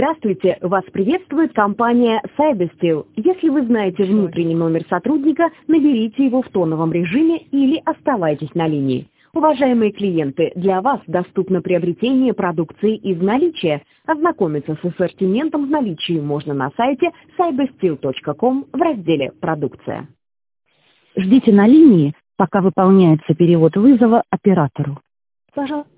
Здравствуйте, вас приветствует компания Cybersteel. Если вы знаете внутренний номер сотрудника, наберите его в тоновом режиме или оставайтесь на линии. Уважаемые клиенты, для вас доступно приобретение продукции из наличия. Ознакомиться с ассортиментом в наличии можно на сайте cybersteel.com в разделе «Продукция». Ждите на линии, пока выполняется перевод вызова оператору. Пожалуйста.